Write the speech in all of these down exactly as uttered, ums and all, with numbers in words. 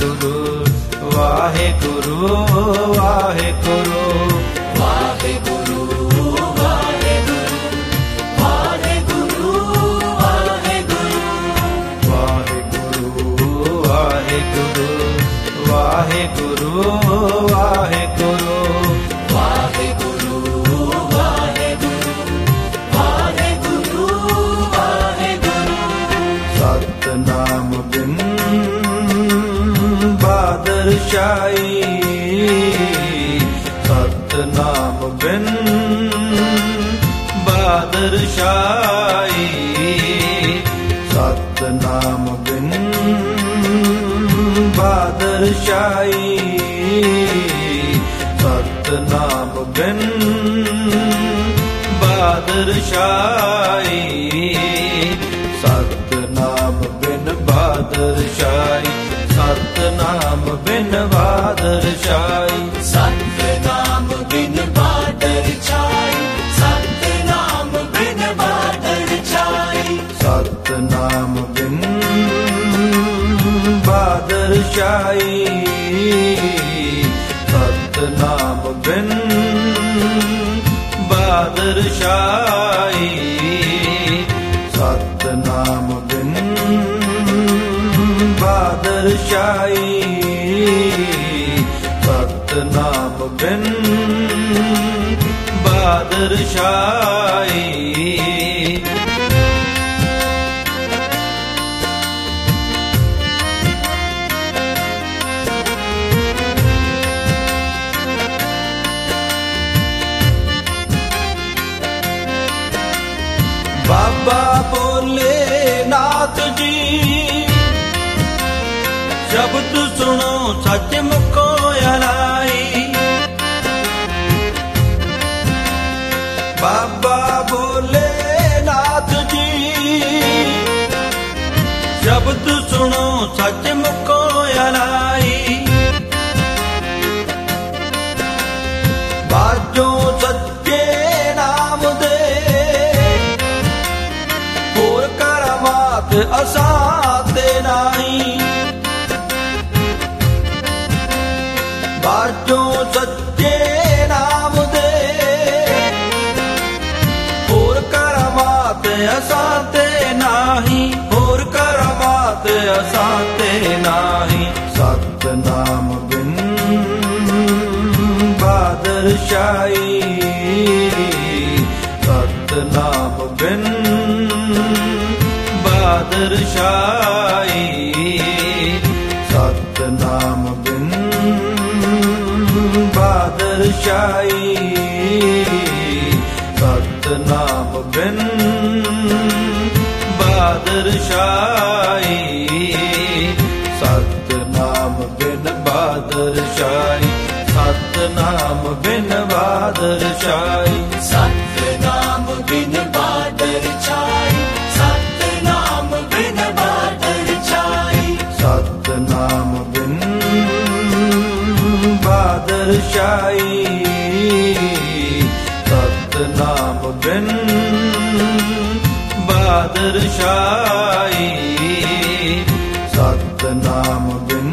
वाहेगुरु वाहेगुरु वाहेगुरु वाहेगुरु वाहेगुरु वाहेगुरु वाहेगुरु वाहेगुरु वाहेगुरु वाहेगुरु वाहेगुरु वाहेगुरु वाहेगुरु सतनाम बिन बादशाही सतनाम बिन बादशाही सतनाम बिन बादशाही सतनाम बिन बादशाही सतनाम बिन बादशाही सतनाम बिन बादशाही सतनाम बिन बादशाही सतनाम बिन बादशाही सतनाम बिन बादशाही सतनाम बिन बादशाही सतनाम बिन बादशाही सतनाम बिन बादशाही बाबा भोलेनाथ जी शब्द सुनो सच मुखो अलाई बाबा भोलेनाथ जी शब्द सुनो सच मुखो अलाई बाजो सच्चे नाम दे असाते नाही बाजो सच्चे नाम दे होर करामात असाते नाही होर करामात असाते नाही सतनाम बिन बादशाही सतनाम बिन बादशाही सतनाम बिन बादशाही सतनाम बिन बादशाही सतनाम बिन बादशाही सतनाम बिन बादशाही सतनाम बिन बादशाही सतनाम बिन बादशाही सतनाम बिन बादशाही सतनाम बिन बादशाही सतनाम बिन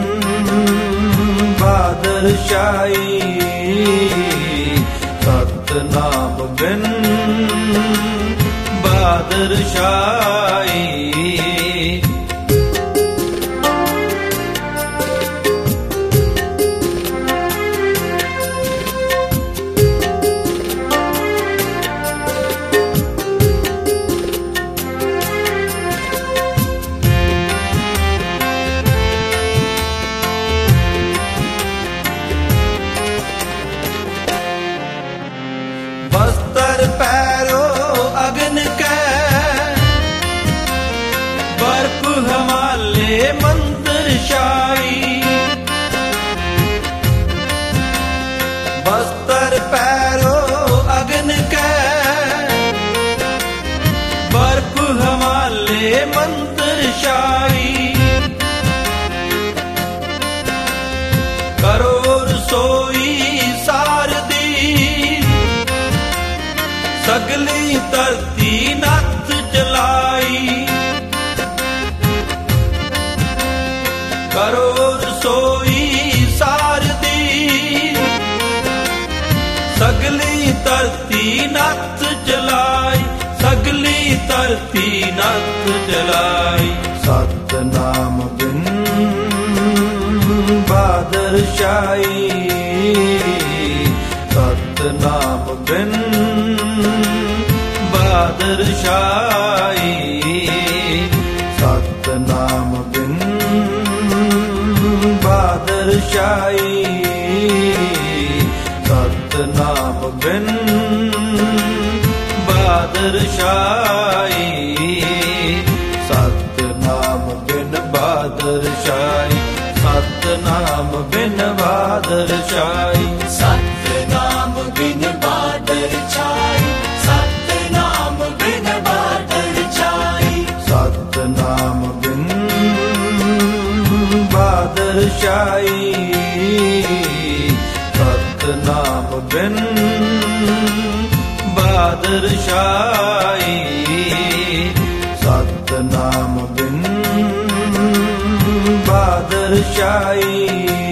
बादशाही सतनाम बिन बादशाही बस्तर पैरो अग्न के बर्फ हमाले मंदिर शाही बस्तर पैरो अग्न के बर्फ हमाले मंदिर शाही करो रसोई सारदी सगली धरती नथ चलाई करो ਸਗਲੀ ਧਰਤੀ ਨੱਥ ਚਲਾਈ, ਸਗਲੀ ਧਰਤੀ ਨੱਥ ਚਲਾਈ। ਸਤਨਾਮ ਬਿਨ ਬਾਦਰਸ਼ਾਹੀ, ਸਤਨਾਮ ਬਿਨ ਬਾਦਰਸ਼ਾਹੀ, ਸਤਨਾਮ ਬਿਨ ਬਾਦਰਸ਼ਾਹੀ, ਸਤਨਾਮ ਬਿਨ ਬਾਦਰਸ਼ਾਹੀ, ਸਤਨਾਮ ਬਿਨ ਬਾਦਰਸ਼ਾਹੀ, ਸਤਨਾਮ ਬਿਨ ਬਾਦਰਸ਼ਾਹੀ। ਸਤਨਾਮ ਬਿਨ ਬਾਦਰ ਛਾਈ, ਸਤਨਾਮ ਬਿਨ ਬਾਦਰ ਛਾਈ, ਸਤਨਾਮ ਬਿਨ ਬਾਦਰਸ਼ਾਹੀ, ਸਤਨਾਮ ਬਿਨ ਬਾਦਰਸ਼ਾਹੀ, ਸਤਨਾਮ ਬਿਨ ਬਾਦਰਸ਼ਾਹੀ,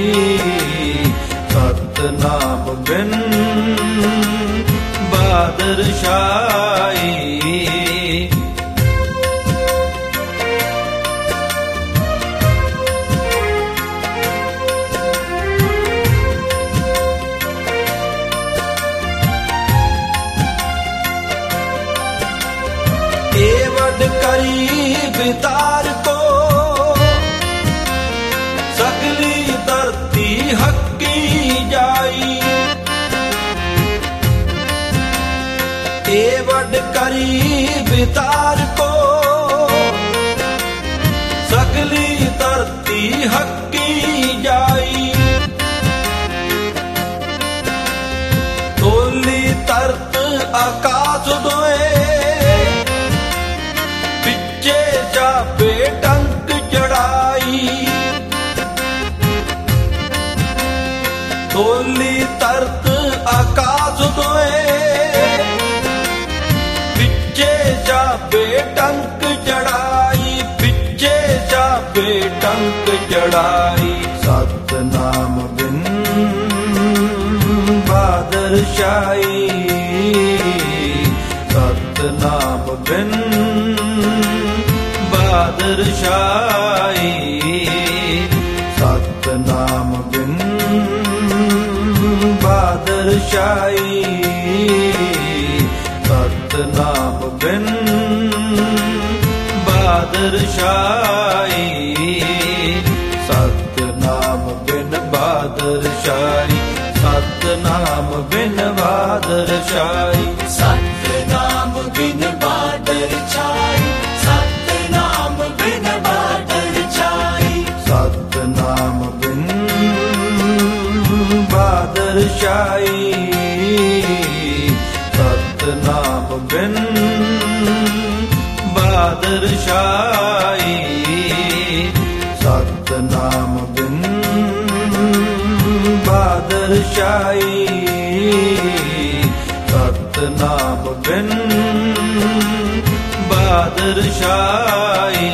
ਸਤਨਾਮ ਬਿਨ ਬਾਦਰਸ਼ਾਹੀ। ਏਵਡ ਕਰੀ ਵਿਤਾਰ ਕੋ, ਸਗਲੀ ਧਰਤੀ ਹੱਕੀ ਜਾਈ। ਏਵਡ ਕਰੀ ਵਿਤਾਰ ਕੋ, ਸਗਲੀ ਧਰਤੀ ਹੱਕੀ ਜਾਈ। ਤੋਲੀ ਧਰਤ ਆਕਾਸ਼ ਦੋਏ, ਪਿੱਛੇ ਚਾਪੇ ਟੰਕ ਚੜਾਈ। ਤੋਲੀ ਧਰਤ ਆਕਾਸ਼ ਦੋਏ, ਪਿੱਛੇ ਚਾਪੇ ਟੰਕ ਚੜਾਈ, ਪਿੱਛੇ ਚਾਪੇ ਟੰਕ ਚੜਾਈ। ਸਤਨਾਮ ਬਿਨ ਬਾਦਰਸ਼ਾਹੀ, ਸਤਨਾਮ ਬਿਨ ਬਾਦਰਸ਼ਾਹੀ, ਸਤਨਾਮ ਬਿਨ ਬਾਦਰਸ਼ਾਹੀ, ਸਤਨਾਮ ਬਿਨ ਬਾਦਰਸ਼ਾਹੀ, ਸਤਨਾਮ ਬਿਨ ਬਾਦਰਸ਼ਾਹੀ, ਸਤਨਾਮ ਬਿਨ ਬਾਦਰਸ਼ਾਹੀ। ਸਤਨਾਮ ਬਿਨ ਬਾਦਰ ਛਾਈ, ਸਤਨਾਮ ਬਿਨ ਬਾਦਰ ਛਾਈ, ਸਤਨਾਮ ਬਿਨ ਬਾਦਰਸ਼ਾਹੀ, ਸਤਨਾਮ ਬਿਨ ਬਾਦਰਸ਼ਾਹੀ, ਸਤਨਾਮ ਬਿਨ ਬਾਦਰਸ਼ਾਹੀ, ਸਤਨਾਮ ਬਿਨ ਬਾਦਰਸ਼ਾਹੀ।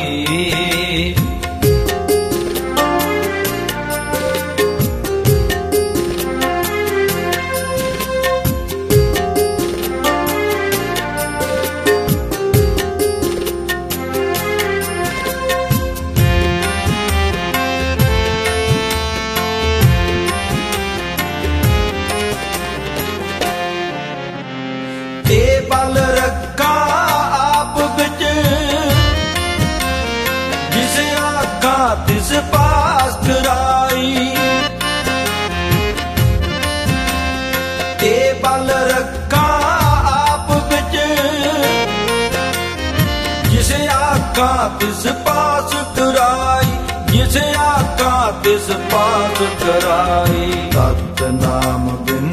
ਇਹ ਬਲ ਰੱਖਾ ਆਪ ਵਿੱਚ, ਜਿਸ ਆਖਾਂ ਤਿਸ ਪਾਸ ਕਰਾਈ। ਇਹ ਬਲ ਰੱਖਾ ਆਪ ਵਿੱਚ, ਜਿਸ ਆਖਾਂ ਤਿਸ ਪਾਸ ਕਰਾਈ, ਜਿਸ ਆਖਾਂ ਤਿਸ ਪਾਸ ਕਰਾਈ। ਸਤਨਾਮ ਬਿਨ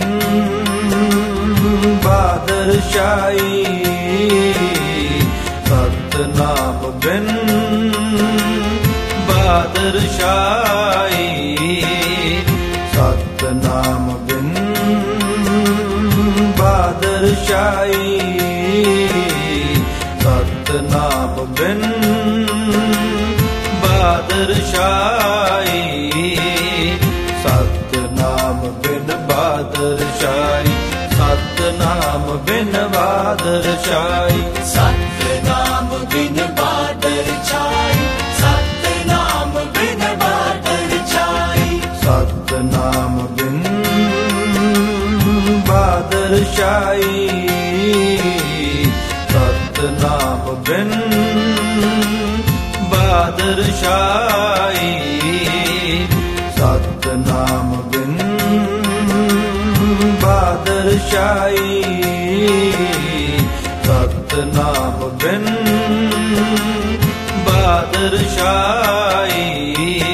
ਬਾਦਰਸ਼ਾਹੀ, ਸਤਨਾਮ ਬਿਨ ਬਾਦਰਸ਼ਾਹੀ, ਸਤਨਾਮ ਬਿਨ ਬਾਦਰਸ਼ਾਹੀ, ਸਤਨਾਮ ਬਿਨ ਬਾਦਰਸ਼ਾਹੀ, ਸਤਨਾਮ ਬਿਨ ਬਾਦਰਸ਼ਾਹੀ, ਸਤਨਾਮ ਬਿਨ ਬਾਦਰ ਛਾਈ। ਸਤਨਾਮ ਬਿਨ ਬਾਦਰ ਛਾਈ, ਸਤਨਾਮ ਬਿਨ ਬਾਦਰ ਛਾਈ। ਸਤਨਾਮ ਬਿਨ ਬਾਦਰ ਛਾਈ। ਸਤਨਾਮ ਬਿਨ ਬਾਦਰ ਛਾਈ। ਸਤਨਾਮ ਬਿਨ ਬਾਦਰ ਛਾਈ। ਸਤਨਾਮ ਬਿਨ ਬਾਦਰ ਛਾਈ।